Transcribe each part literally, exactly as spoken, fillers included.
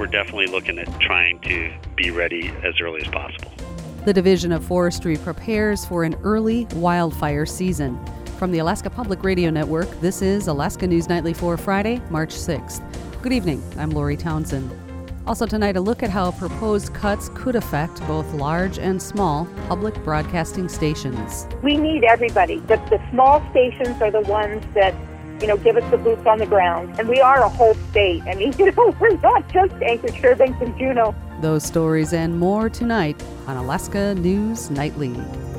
definitely looking at trying to be ready as early as possible. The Division of Forestry prepares for an early wildfire season. From the Alaska Public Radio Network, this is Alaska News Nightly for Friday, March sixth. Good evening, I'm Lori Townsend. Also tonight, a look at how proposed cuts could affect both large and small public broadcasting stations. We need everybody. The, the small stations are the ones that, you know, give us the boots on the ground. And we are a whole state. I mean, you know, we're not just Anchorage, Fairbanks, and Juneau. Those stories and more tonight on Alaska News Nightly.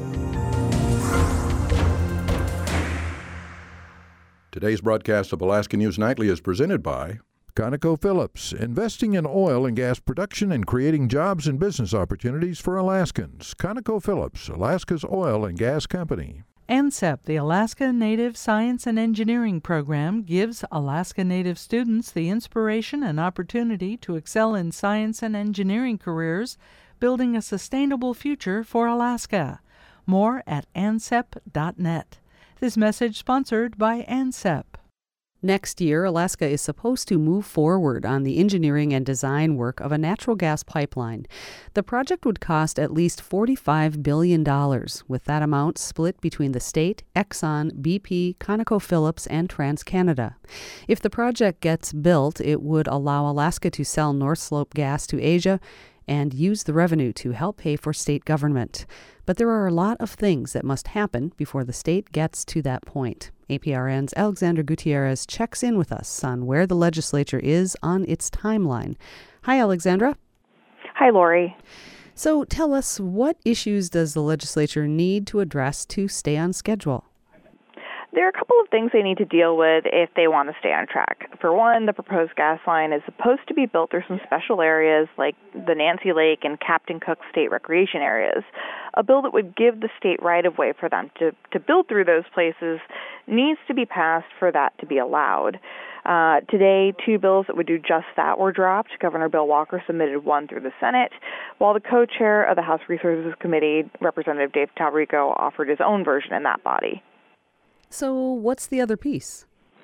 Today's broadcast of Alaska News Nightly is presented by ConocoPhillips, investing in oil and gas production and creating jobs and business opportunities for Alaskans. ConocoPhillips, Alaska's oil and gas company. ANSEP, the Alaska Native Science and Engineering Program, gives Alaska Native students the inspiration and opportunity to excel in science and engineering careers, building a sustainable future for Alaska. More at ansep dot net. This message sponsored by ANSEP. Next year, Alaska is supposed to move forward on the engineering and design work of a natural gas pipeline. The project would cost at least forty-five billion dollars, with that amount split between the state, Exxon, B P, ConocoPhillips, and TransCanada. If the project gets built, it would allow Alaska to sell North Slope gas to Asia and use the revenue to help pay for state government. But there are a lot of things that must happen before the state gets to that point. A P R N's Alexandra Gutierrez checks in with us on where the legislature is on its timeline. Hi, Alexandra. Hi, Lori. So tell us, what issues does the legislature need to address to stay on schedule? There are a couple of things they need to deal with if they want to stay on track. For one, the proposed gas line is supposed to be built through some special areas like the Nancy Lake and Captain Cook state recreation areas. A bill that would give the state right-of-way for them to, to build through those places needs to be passed for that to be allowed. Uh, today, two bills that would do just that were dropped. Governor Bill Walker submitted one through the Senate, while the co-chair of the House Resources Committee, Representative Dave Talrico, offered his own version in that body. So what's the other piece?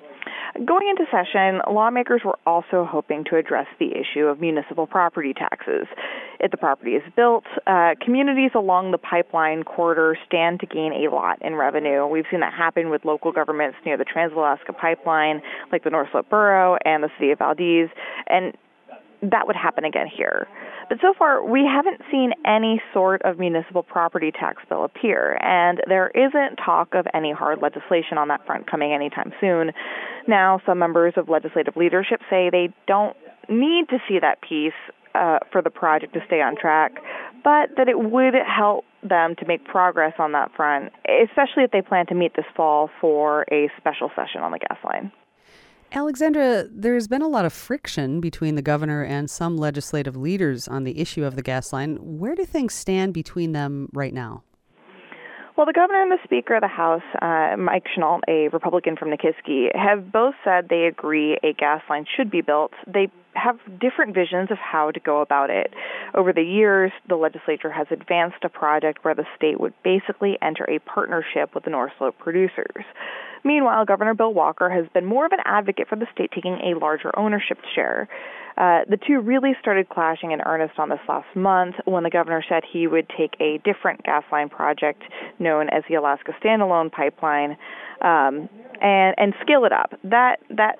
Going into session, lawmakers were also hoping to address the issue of municipal property taxes. If the property is built, uh, communities along the pipeline corridor stand to gain a lot in revenue. We've seen that happen with local governments near the Trans-Alaska Pipeline, like the North Slope Borough and the City of Valdez, and that would happen again here. But so far, we haven't seen any sort of municipal property tax bill appear, and there isn't talk of any hard legislation on that front coming anytime soon. Now, some members of legislative leadership say they don't need to see that piece uh, for the project to stay on track, but that it would help them to make progress on that front, especially if they plan to meet this fall for a special session on the gas line. Alexandra, there's been a lot of friction between the governor and some legislative leaders on the issue of the gas line. Where do things stand between them right now? Well, the governor and the Speaker of the House, uh, Mike Chenault, a Republican from Nikiski, have both said they agree a gas line should be built. They have different visions of how to go about it. Over the years, the legislature has advanced a project where the state would basically enter a partnership with the North Slope producers. Meanwhile, Governor Bill Walker has been more of an advocate for the state taking a larger ownership share. Uh, the two really started clashing in earnest on this last month when the governor said he would take a different gas line project known as the Alaska Standalone Pipeline um, and, and scale it up. That that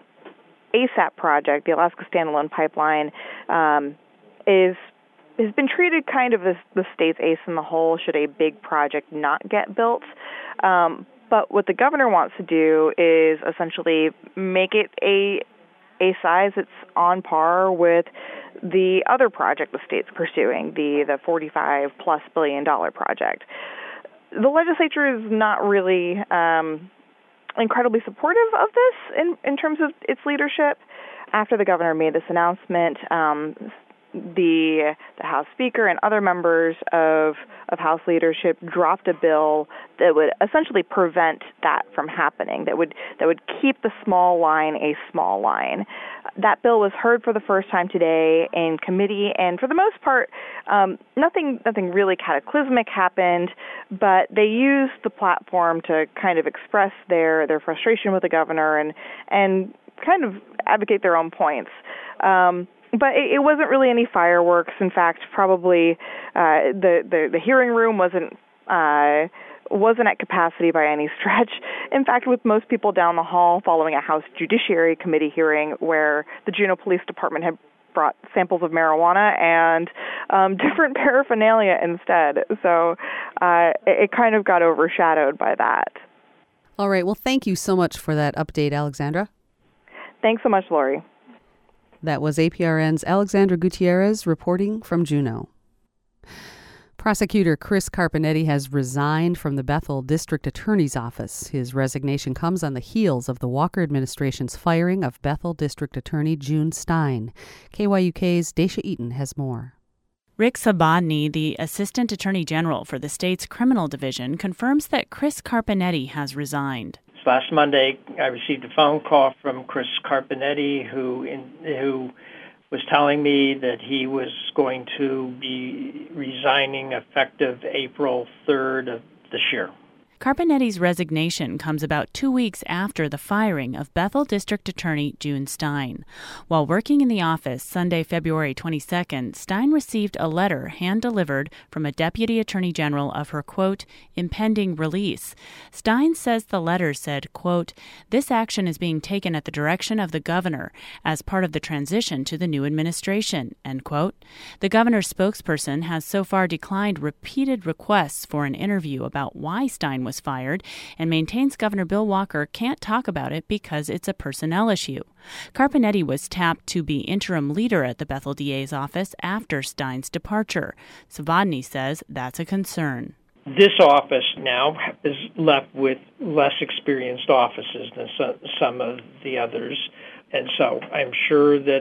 ASAP project, the Alaska Standalone Pipeline, um, is has been treated kind of as the state's ace in the hole should a big project not get built. Um, but what the governor wants to do is essentially make it a a size that's on par with the other project the state's pursuing, the, the forty-five plus billion dollar project. The legislature is not really um, incredibly supportive of this in, in terms of its leadership. After the governor made this announcement, um, the the House Speaker and other members of of House leadership dropped a bill that would essentially prevent that from happening, that would that would keep the small line a small line. That bill was heard for the first time today in committee, and for the most part, um, nothing nothing really cataclysmic happened, but they used the platform to kind of express their, their frustration with the governor and and kind of advocate their own points. Um, but it, it wasn't really any fireworks. In fact, probably uh, the, the the hearing room wasn't uh, wasn't at capacity by any stretch. In fact, with most people down the hall following a House Judiciary Committee hearing where the Juneau Police Department had brought samples of marijuana and um, different paraphernalia instead. So uh, it, it kind of got overshadowed by that. All right. Well, thank you so much for that update, Alexandra. Thanks so much, Lori. That was A P R N's Alexandra Gutierrez reporting from Juneau. Prosecutor Chris Carpenetti has resigned from the Bethel District Attorney's Office. His resignation comes on the heels of the Walker administration's firing of Bethel District Attorney June Stein. K Y U K's Daisha Eaton has more. Rick Sabodny, the Assistant Attorney General for the state's criminal division, confirms that Chris Carpenetti has resigned. Last Monday, I received a phone call from Chris Carpenetti, who in, who was telling me that he was going to be resigning effective April third of this year. Carpenetti's resignation comes about two weeks after the firing of Bethel District Attorney June Stein. While working in the office Sunday, February twenty-second, Stein received a letter hand-delivered from a deputy attorney general of her, quote, impending release. Stein says the letter said, quote, this action is being taken at the direction of the governor as part of the transition to the new administration, end quote. The governor's spokesperson has so far declined repeated requests for an interview about why Stein was fired and maintains Governor Bill Walker can't talk about it because it's a personnel issue. Carpenetti was tapped to be interim leader at the Bethel D A's office after Stein's departure. Sabodny says that's a concern. This office now is left with less experienced officers than some of the others, and so I'm sure that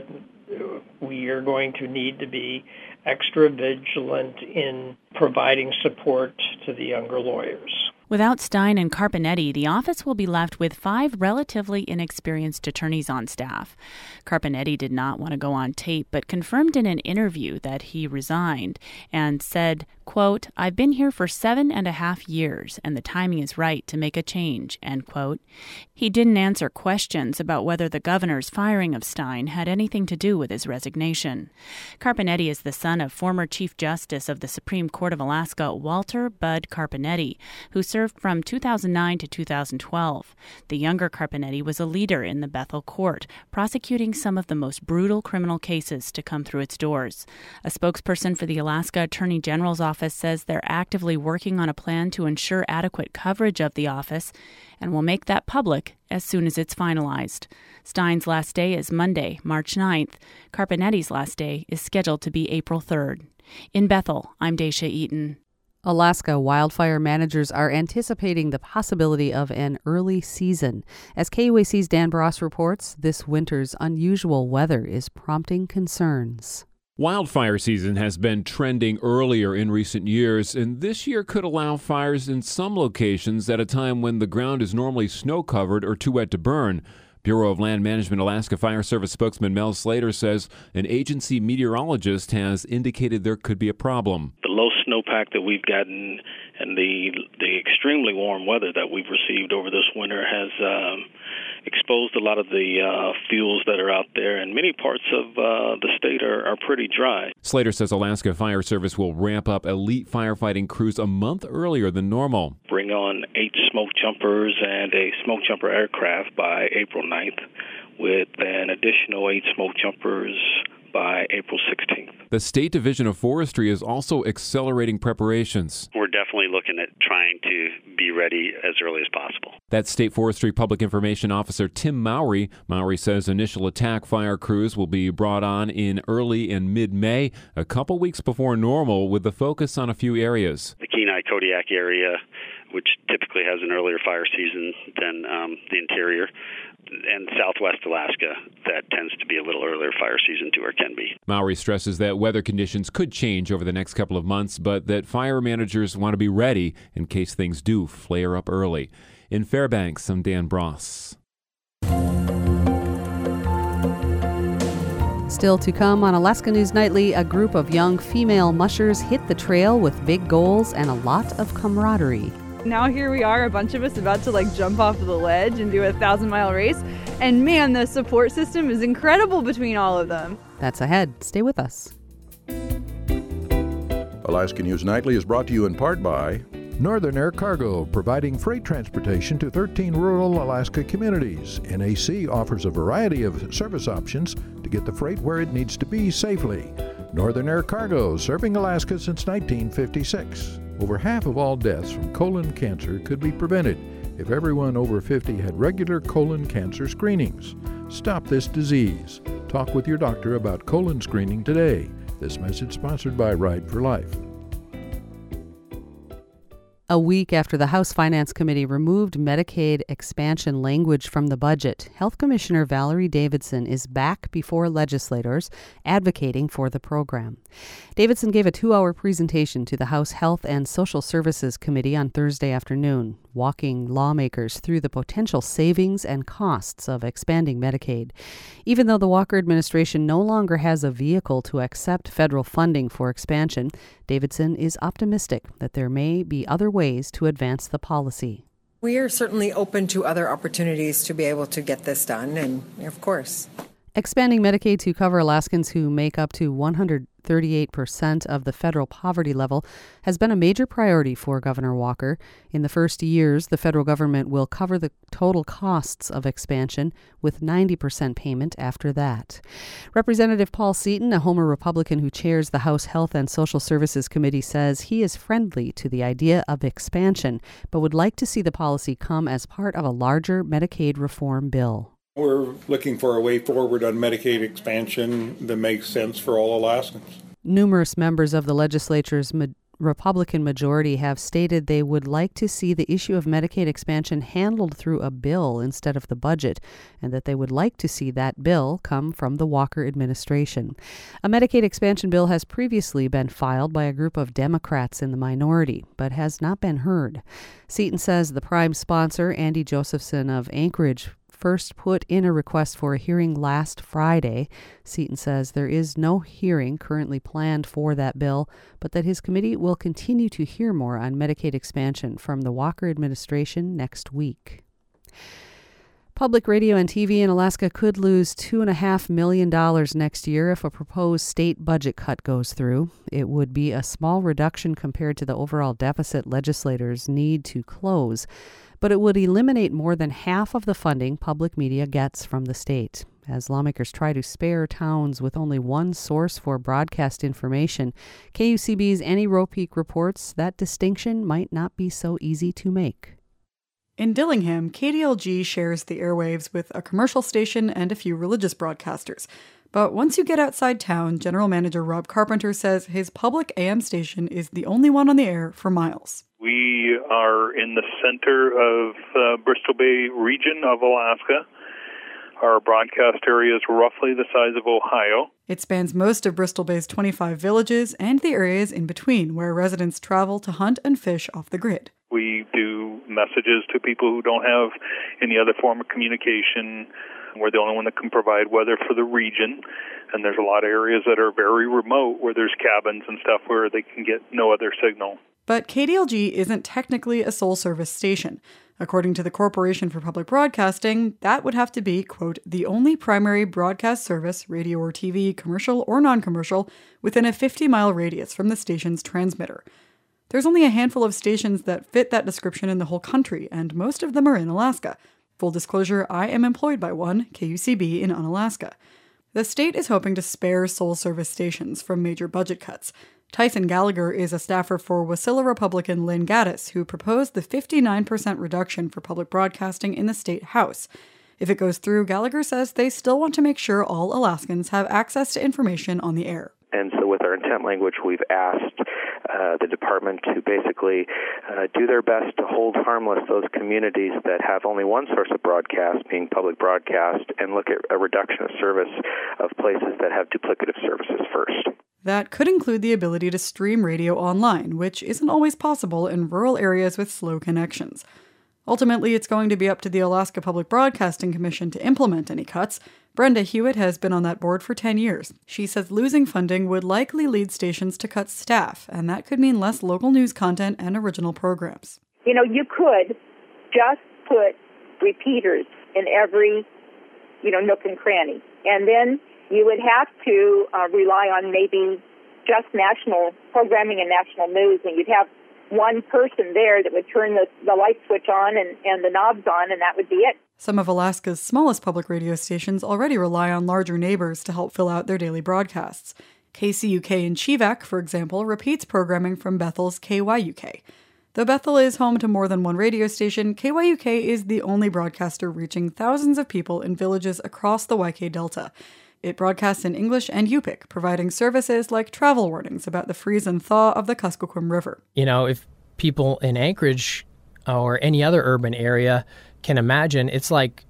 we are going to need to be extra vigilant in providing support to the younger lawyers. Without Stein and Carpenetti, the office will be left with five relatively inexperienced attorneys on staff. Carpenetti did not want to go on tape, but confirmed in an interview that he resigned and said, quote, I've been here for seven and a half years, and the timing is right to make a change, end quote. He didn't answer questions about whether the governor's firing of Stein had anything to do with his resignation. Carpenetti is the son of former Chief Justice of the Supreme Court of Alaska, Walter Bud Carpenetti, who served from two thousand nine to two thousand twelve. The younger Carpenetti was a leader in the Bethel court, prosecuting some of the most brutal criminal cases to come through its doors. A spokesperson for the Alaska Attorney General's office says they're actively working on a plan to ensure adequate coverage of the office and will make that public as soon as it's finalized. Stein's last day is Monday, March ninth. Carpenetti's last day is scheduled to be April third. In Bethel, I'm Daisha Eaton. Alaska wildfire managers are anticipating the possibility of an early season. As K U A C's Dan Bross reports, this winter's unusual weather is prompting concerns. Wildfire season has been trending earlier in recent years, and this year could allow fires in some locations at a time when the ground is normally snow-covered or too wet to burn. Bureau of Land Management Alaska Fire Service spokesman Mel Slater says an agency meteorologist has indicated there could be a problem. The low snowpack that we've gotten and the the extremely warm weather that we've received over this winter has um, exposed a lot of the uh, fuels that are out there, and many parts of uh, the state are, are pretty dry. Slater says Alaska Fire Service will ramp up elite firefighting crews a month earlier than normal. Bring on eight smoke jumpers and a smoke jumper aircraft by April ninth, with an additional eight smoke jumpers by April sixteenth. The State Division of Forestry is also accelerating preparations. We're definitely looking at trying to be ready as early as possible. That's State Forestry Public Information Officer Tim Mowry. Mowry says initial attack fire crews will be brought on in early and mid-May, a couple weeks before normal, with the focus on a few areas. The Kenai Kodiak area, which typically has an earlier fire season than um, the interior, and southwest Alaska, that tends to be a little earlier fire season too, or can be. Mowry stresses that weather conditions could change over the next couple of months, but that fire managers want to be ready in case things do flare up early. In Fairbanks, I'm Dan Bross. Still to come on Alaska News Nightly, a group of young female mushers hit the trail with big goals and a lot of camaraderie. Now here we are, a bunch of us about to like jump off of the ledge and do a thousand mile race. And man, the support system is incredible between all of them. That's ahead. Stay with us. Alaska News Nightly is brought to you in part by Northern Air Cargo, providing freight transportation to thirteen rural Alaska communities. N A C offers a variety of service options to get the freight where it needs to be safely. Northern Air Cargo, serving Alaska since nineteen fifty-six. Over half of all deaths from colon cancer could be prevented if everyone over fifty had regular colon cancer screenings. Stop this disease. Talk with your doctor about colon screening today. This message sponsored by Ride for Life. A week after the House Finance Committee removed Medicaid expansion language from the budget, Health Commissioner Valerie Davidson is back before legislators advocating for the program. Davidson gave a two-hour presentation to the House Health and Social Services Committee on Thursday afternoon, walking lawmakers through the potential savings and costs of expanding Medicaid. Even though the Walker administration no longer has a vehicle to accept federal funding for expansion, Davidson is optimistic that there may be other ways to advance the policy. We are certainly open to other opportunities to be able to get this done, and of course. Expanding Medicaid to cover Alaskans who make up to one hundred thirty-eight percent of the federal poverty level has been a major priority for Governor Walker. In the first years, the federal government will cover the total costs of expansion, with ninety percent payment after that. Representative Paul Seaton, a Homer Republican who chairs the House Health and Social Services Committee, says he is friendly to the idea of expansion, but would like to see the policy come as part of a larger Medicaid reform bill. We're looking for a way forward on Medicaid expansion that makes sense for all Alaskans. Numerous members of the legislature's ma- Republican majority have stated they would like to see the issue of Medicaid expansion handled through a bill instead of the budget, and that they would like to see that bill come from the Walker administration. A Medicaid expansion bill has previously been filed by a group of Democrats in the minority, but has not been heard. Seaton says the prime sponsor, Andy Josephson of Anchorage, first put in a request for a hearing last Friday. Seaton says there is no hearing currently planned for that bill, but that his committee will continue to hear more on Medicaid expansion from the Walker administration next week. Public radio and T V in Alaska could lose two point five million dollars next year if a proposed state budget cut goes through. It would be a small reduction compared to the overall deficit legislators need to close, but it would eliminate more than half of the funding public media gets from the state. As lawmakers try to spare towns with only one source for broadcast information, K U C B's Annie Ropeek reports that distinction might not be so easy to make. In Dillingham, K D L G shares the airwaves with a commercial station and a few religious broadcasters. But once you get outside town, General Manager Rob Carpenter says his public A M station is the only one on the air for miles. We are in the center of uh, Bristol Bay region of Alaska. Our broadcast area is roughly the size of Ohio. It spans most of Bristol Bay's twenty-five villages and the areas in between where residents travel to hunt and fish off the grid. We do messages to people who don't have any other form of communication. We're the only one that can provide weather for the region. And there's a lot of areas that are very remote where there's cabins and stuff where they can get no other signal. But K D L G isn't technically a sole service station. According to the Corporation for Public Broadcasting, that would have to be, quote, the only primary broadcast service, radio or T V, commercial or non-commercial, within a fifty-mile radius from the station's transmitter. There's only a handful of stations that fit that description in the whole country, and most of them are in Alaska. Full disclosure, I am employed by one, K U C B in Unalaska. The state is hoping to spare sole service stations from major budget cuts. Tyson Gallagher is a staffer for Wasilla Republican Lynn Gaddis, who proposed the fifty-nine percent reduction for public broadcasting in the state house. If it goes through, Gallagher says they still want to make sure all Alaskans have access to information on the air. And so with our intent language, we've asked uh, the department to basically uh, do their best to hold harmless those communities that have only one source of broadcast, being public broadcast, and look at a reduction of service of places that have duplicative services first. That could include the ability to stream radio online, which isn't always possible in rural areas with slow connections. Ultimately, it's going to be up to the Alaska Public Broadcasting Commission to implement any cuts. Brenda Hewitt has been on that board for ten years. She says losing funding would likely lead stations to cut staff, and that could mean less local news content and original programs. you know, you could just put repeaters in every, you know, nook and cranny. And then you would have to uh, rely on maybe just national programming and national news, and you'd have one person there that would turn the, the light switch on and, and the knobs on, and that would be it. Some of Alaska's smallest public radio stations already rely on larger neighbors to help fill out their daily broadcasts. K C U K in Chivak, for example, repeats programming from Bethel's K Y U K. Though Bethel is home to more than one radio station, K Y U K is the only broadcaster reaching thousands of people in villages across the Y K Delta. It broadcasts in English and Yupik, providing services like travel warnings about the freeze and thaw of the Kuskokwim River. You know, if people in Anchorage or any other urban area can imagine, it's like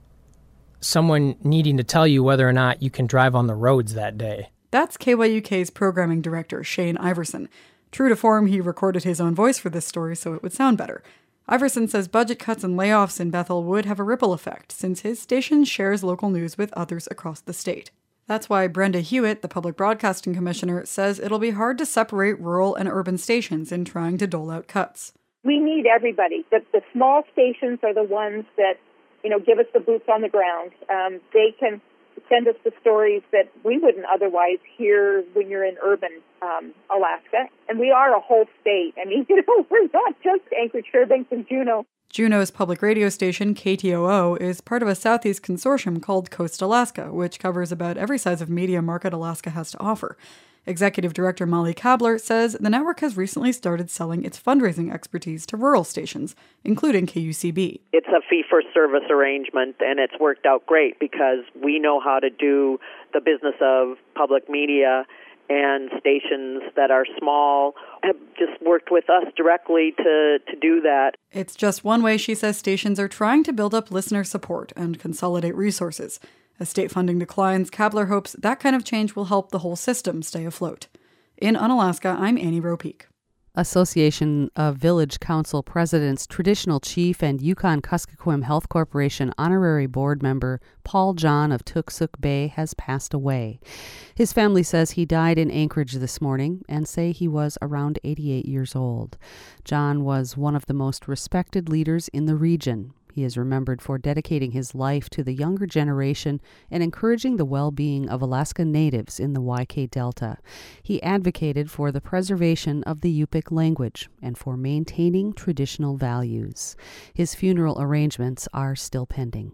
someone needing to tell you whether or not you can drive on the roads that day. That's K Y U K's programming director, Shane Iverson. True to form, he recorded his own voice for this story so it would sound better. Iverson says budget cuts and layoffs in Bethel would have a ripple effect, since his station shares local news with others across the state. That's why Brenda Hewitt, the Public Broadcasting Commissioner, says it'll be hard to separate rural and urban stations in trying to dole out cuts. We need everybody. The, the small stations are the ones that, you know, give us the boots on the ground. Um, they can send us the stories that we wouldn't otherwise hear when you're in urban um, Alaska. And we are a whole state. I mean, you know, we're not just Anchorage, Fairbanks, and Juneau. Juneau's public radio station, K T O O, is part of a Southeast consortium called Coast Alaska, which covers about every size of media market Alaska has to offer. Executive Director Molly Kabler says the network has recently started selling its fundraising expertise to rural stations, including K U C B. It's a fee-for-service arrangement, and it's worked out great because we know how to do the business of public media, and stations that are small have just worked with us directly to, to do that. It's just one way, she says, stations are trying to build up listener support and consolidate resources. As state funding declines, Kabler hopes that kind of change will help the whole system stay afloat. In Unalaska, I'm Annie Ropeek. Association of Village Council Presidents Traditional Chief and Yukon-Kuskokwim Health Corporation honorary board member Paul John of Tooksuk Bay has passed away. His family says he died in Anchorage this morning and say he was around eighty-eight years old. John was one of the most respected leaders in the region. He is remembered for dedicating his life to the younger generation and encouraging the well-being of Alaska Natives in the Y K Delta. He advocated for the preservation of the Yupik language and for maintaining traditional values. His funeral arrangements are still pending.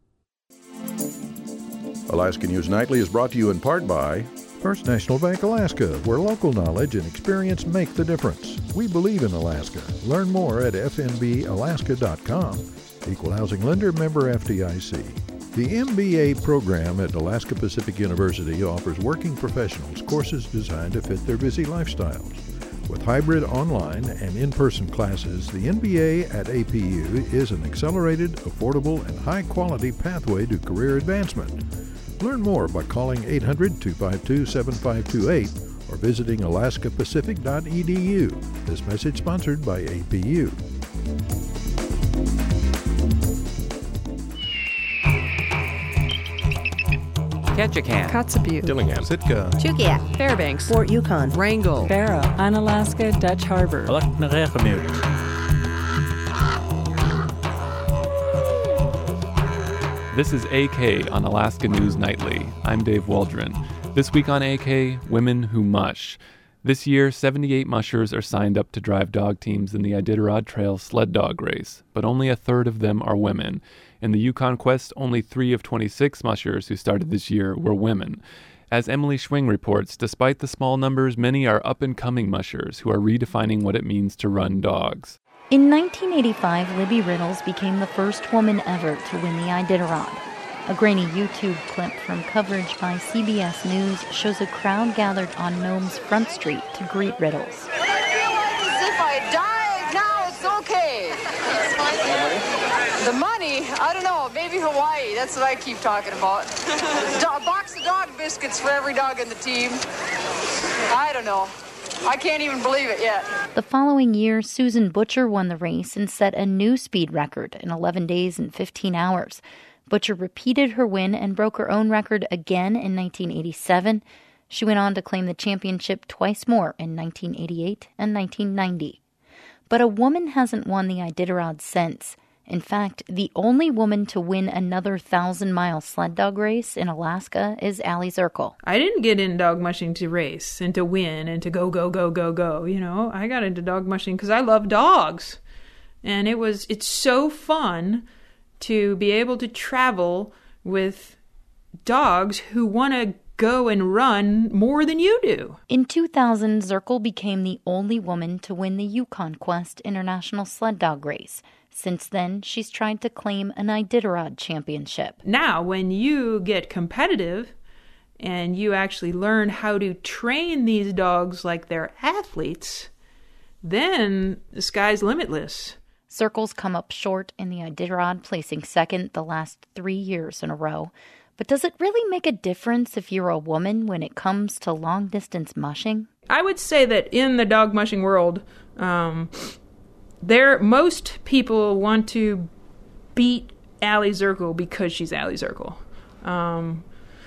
Alaska News Nightly is brought to you in part by First National Bank Alaska, where local knowledge and experience make the difference. We believe in Alaska. Learn more at f n b alaska dot com. Equal Housing Lender, member F D I C. The M B A program at Alaska Pacific University offers working professionals courses designed to fit their busy lifestyles. With hybrid online and in-person classes, the M B A at A P U is an accelerated, affordable, and high-quality pathway to career advancement. Learn more by calling eight hundred, two five two, seven five two eight or visiting alaska pacific dot e d u. This message sponsored by A P U. Ketchikan, Kotzebue, Dillingham, Sitka, Chugiak, Fairbanks, Fort Yukon, Wrangell, Barrow, Unalaska, Dutch Harbor. This is A K on Alaska News Nightly. I'm Dave Waldron. This week on A K, Women Who Mush. This year, seventy-eight mushers are signed up to drive dog teams in the Iditarod Trail sled dog race, but only a third of them are women. In the Yukon Quest, only three of twenty-six mushers who started this year were women. As Emily Schwing reports, despite the small numbers, many are up-and-coming mushers who are redefining what it means to run dogs. In nineteen eighty-five, Libby Riddles became the first woman ever to win the Iditarod. A grainy YouTube clip from coverage by C B S News shows a crowd gathered on Nome's Front Street to greet Riddles. I feel like as if I died, now it's okay. The money, I don't know, maybe Hawaii, that's what I keep talking about. A box of dog biscuits for every dog in the team. I don't know. I can't even believe it yet. The following year, Susan Butcher won the race and set a new speed record in eleven days and fifteen hours. Butcher repeated her win and broke her own record again in nineteen eighty-seven. She went on to claim the championship twice more in nineteen eighty-eight and nineteen ninety. But a woman hasn't won the Iditarod since. In fact, the only woman to win another thousand-mile sled dog race in Alaska is Allie Zirkle. I didn't get into dog mushing to race and to win and to go, go, go, go, go. You know, I got into dog mushing because I love dogs. And it was, it's so fun to be able to travel with dogs who want to go and run more than you do. In two thousand, Zirkle became the only woman to win the Yukon Quest International Sled Dog Race. Since then, she's tried to claim an Iditarod championship. Now, when you get competitive and you actually learn how to train these dogs like they're athletes, then the sky's limitless. Zirkle's come up short in the Iditarod, placing second the last three years in a row. But does it really make a difference if you're a woman when it comes to long-distance mushing? I would say that in the dog mushing world, um, there most people want to beat Allie Zirkle because she's Allie Zirkle. Um,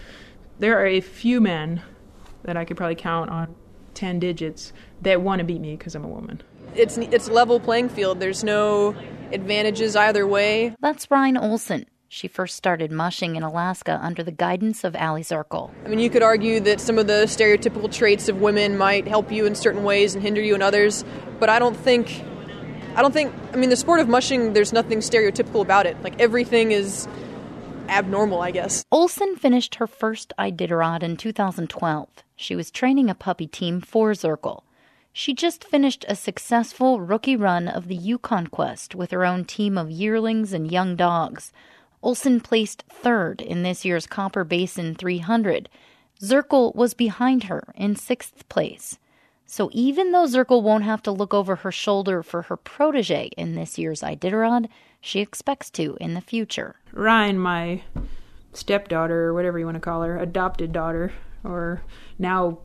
there are a few men that I could probably count on ten digits that want to beat me because I'm a woman. It's it's level playing field. There's no advantages either way. That's Ryan Olson. She first started mushing in Alaska under the guidance of Allie Zirkle. I mean, you could argue that some of the stereotypical traits of women might help you in certain ways and hinder you in others, but I don't think, I don't think, I mean, the sport of mushing, there's nothing stereotypical about it. Like, everything is abnormal, I guess. Olson finished her first Iditarod in two thousand twelve. She was training a puppy team for Zirkle. She just finished a successful rookie run of the Yukon Quest with her own team of yearlings and young dogs. Olson placed third in this year's Copper Basin three hundred. Zirkle was behind her in sixth place. So even though Zirkle won't have to look over her shoulder for her protege in this year's Iditarod, she expects to in the future. Ryan, my stepdaughter, or whatever you want to call her, adopted daughter, or now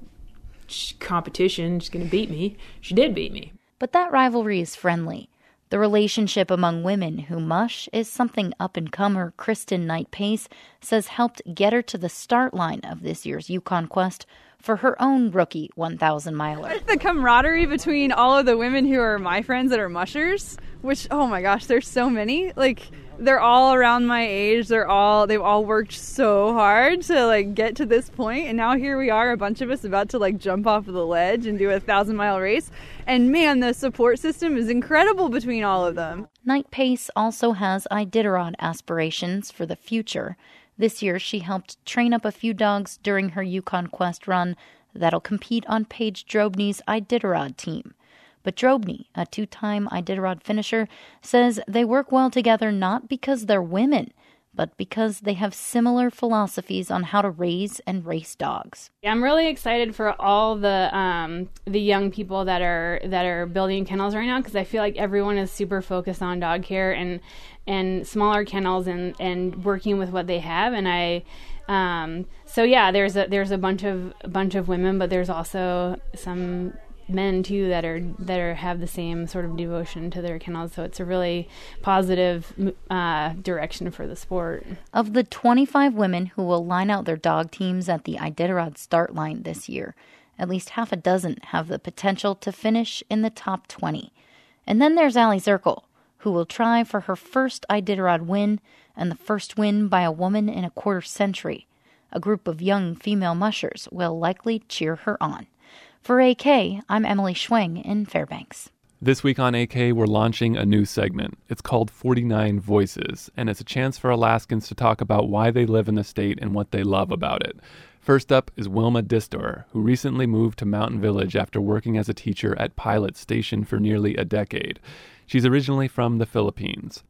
competition, she's going to beat me. She did beat me. But that rivalry is friendly. The relationship among women who mush is something up-and-comer Kristen Knight Pace says helped get her to the start line of this year's Yukon Quest for her own rookie one thousand miler. The camaraderie between all of the women who are my friends that are mushers, which, oh my gosh, there's so many. Like, they're all around my age. They're all, they've all worked so hard to, like, get to this point. And now here we are, a bunch of us about to, like, jump off of the ledge and do a thousand-mile race. And, man, the support system is incredible between all of them. Knight Pace also has Iditarod aspirations for the future. This year, she helped train up a few dogs during her Yukon Quest run that'll compete on Paige Drobny's Iditarod team. But Drobny, a two-time Iditarod finisher, says they work well together not because they're women, but because they have similar philosophies on how to raise and race dogs. I'm really excited for all the um, the young people that are that are building kennels right now, because I feel like everyone is super focused on dog care and and smaller kennels and, and working with what they have. And I um, so yeah, there's a there's a bunch of a bunch of women, but there's also some men too that are that are have the same sort of devotion to their kennels, so it's a really positive uh, direction for the sport. Of the twenty-five women who will line out their dog teams at the Iditarod start line this year, at least half a dozen have the potential to finish in the top twenty. And then there's Allie Zirkle, who will try for her first Iditarod win and the first win by a woman in a quarter century. A group of young female mushers will likely cheer her on. For A K, I'm Emily Schwing in Fairbanks. This week on A K, we're launching a new segment. It's called forty-nine Voices, and it's a chance for Alaskans to talk about why they live in the state and what they love about it. First up is Wilma Distor, who recently moved to Mountain Village after working as a teacher at Pilot Station for nearly a decade. She's originally from the Philippines.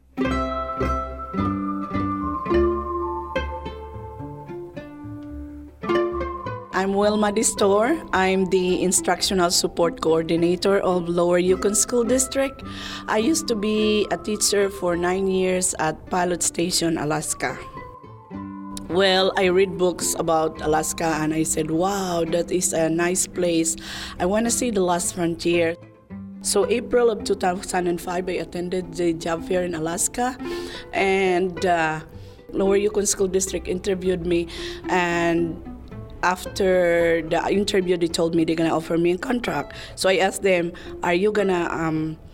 I'm Wilma Distor. I'm the Instructional Support Coordinator of Lower Yukon School District. I used to be a teacher for nine years at Pilot Station, Alaska. Well, I read books about Alaska and I said, wow, that is a nice place. I want to see the last frontier. So April of two thousand five, I attended the job fair in Alaska, and uh, Lower Yukon School District interviewed me, and after the interview, they told me they're going to offer me a contract. So I asked them, are you going to um,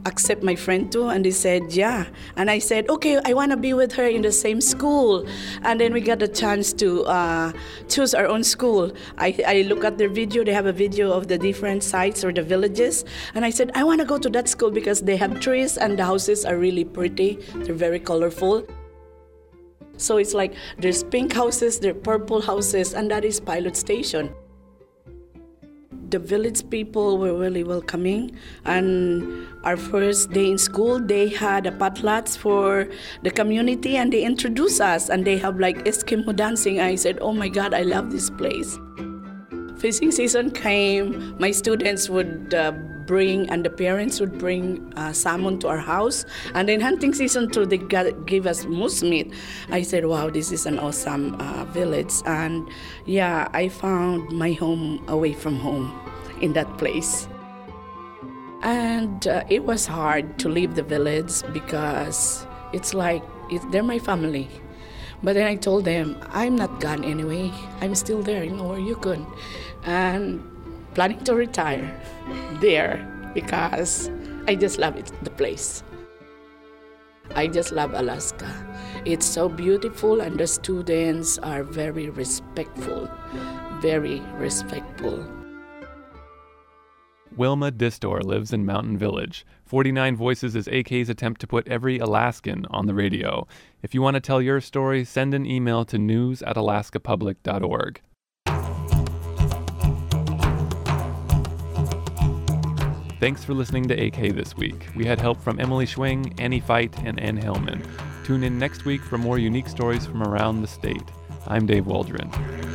accept my friend too? And they said, yeah. And I said, okay, I want to be with her in the same school. And then we got a chance to uh, choose our own school. I, I look at their video. They have a video of the different sites or the villages. And I said, I want to go to that school because they have trees and the houses are really pretty. They're very colorful. So it's like there's pink houses, there are purple houses, and that is Pilot Station. The village people were really welcoming, and our first day in school, they had a potlucks for the community, and they introduced us, and they have like Eskimo dancing. I said, oh my God, I love this place. Fishing season came, my students would uh, bring, and the parents would bring uh, salmon to our house, and then hunting season too, they got, gave us moose meat. I said, wow, this is an awesome uh, village, and yeah, I found my home away from home in that place. And uh, it was hard to leave the village because it's like, it's, they're my family. But then I told them, I'm not gone anyway. I'm still there in Lower Yukon. And planning to retire there because I just love it, the place. I just love Alaska. It's so beautiful and the students are very respectful, very respectful. Wilma Distor lives in Mountain Village. forty-nine Voices is A K's attempt to put every Alaskan on the radio. If you want to tell your story, send an email to news at alaska public dot org. Thanks for listening to A K this week. We had help from Emily Schwing, Annie Feit, and Ann Hellman. Tune in next week for more unique stories from around the state. I'm Dave Waldron.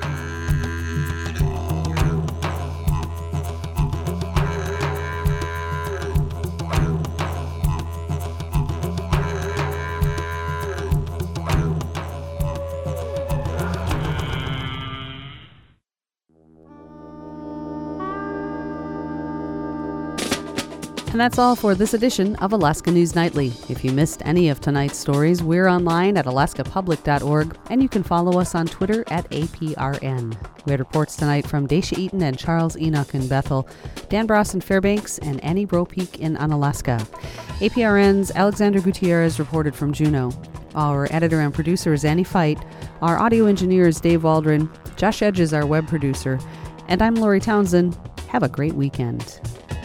And that's all for this edition of Alaska News Nightly. If you missed any of tonight's stories, we're online at alaska public dot org, and you can follow us on Twitter at A P R N. We had reports tonight from Daisha Eaton and Charles Enoch in Bethel, Dan Bross in Fairbanks, and Annie Bropeak in Unalaska. A P R N's Alexander Gutierrez reported from Juneau. Our editor and producer is Annie Feit. Our audio engineer is Dave Waldron. Josh Edge is our web producer. And I'm Lori Townsend. Have a great weekend.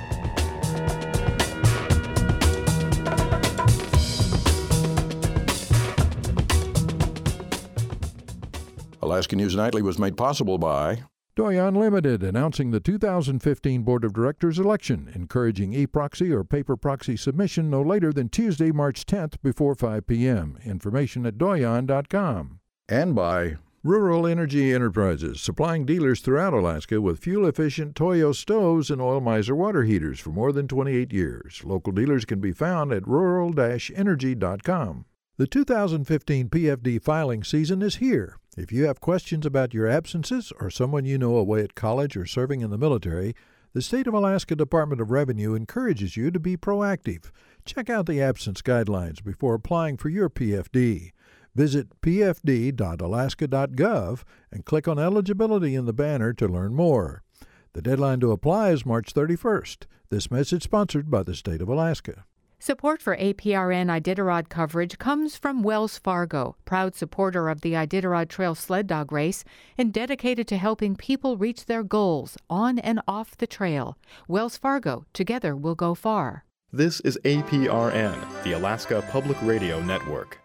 Alaska News Nightly was made possible by Doyon Limited, announcing the two thousand fifteen Board of Directors election, encouraging e-proxy or paper proxy submission no later than Tuesday, March tenth before five p.m. Information at doyon dot com. And by Rural Energy Enterprises, supplying dealers throughout Alaska with fuel-efficient Toyo stoves and Oil Miser water heaters for more than twenty-eight years. Local dealers can be found at rural dash energy dot com. The two thousand fifteen P F D filing season is here. If you have questions about your absences or someone you know away at college or serving in the military, the State of Alaska Department of Revenue encourages you to be proactive. Check out the absence guidelines before applying for your P F D. Visit p f d dot alaska dot gov and click on eligibility in the banner to learn more. The deadline to apply is March thirty-first. This message sponsored by the State of Alaska. Support for A P R N Iditarod coverage comes from Wells Fargo, proud supporter of the Iditarod Trail Sled Dog Race and dedicated to helping people reach their goals on and off the trail. Wells Fargo, together we'll go far. This is A P R N, the Alaska Public Radio Network.